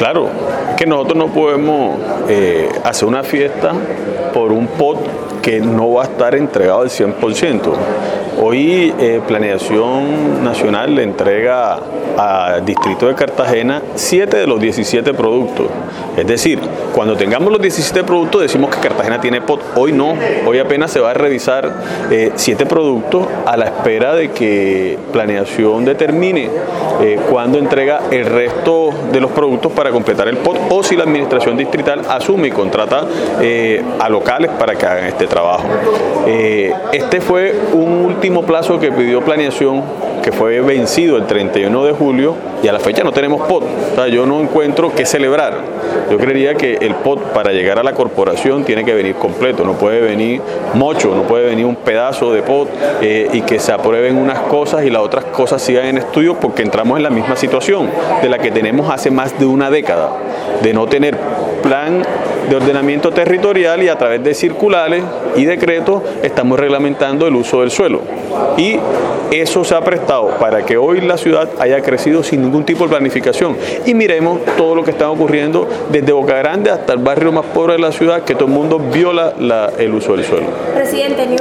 Claro, es que nosotros no podemos hacer una fiesta por un POT que no va a estar entregado al 100%. Hoy Planeación Nacional le entrega al Distrito de Cartagena 7 de los 17 productos. Es decir, cuando tengamos los 17 productos decimos que Cartagena tiene POT. Hoy no, hoy apenas se va a revisar 7 productos a la espera de que Planeación determine cuándo entrega el resto de los productos para completar el POT o si la administración distrital asume y contrata a locales para que hagan este trabajo. Este fue un último plazo que pidió Planeación, que fue vencido el 31 de julio y a la fecha no tenemos POT. O sea, yo no encuentro qué celebrar. Yo creería que el POT para llegar a la corporación tiene que venir completo, no puede venir mocho, no puede venir un pedazo de POT y que se aprueben unas cosas y las otras cosas sigan en estudio, porque entramos en la misma situación de la que tenemos hace más de una década, de no tener plan de ordenamiento territorial y a través de circulares y decretos estamos reglamentando el uso del suelo. Y eso se ha prestado para que hoy la ciudad haya crecido sin ningún tipo de planificación. Y miremos todo lo que está ocurriendo desde Boca Grande hasta el barrio más pobre de la ciudad, que todo el mundo viola el uso del suelo. Presidente,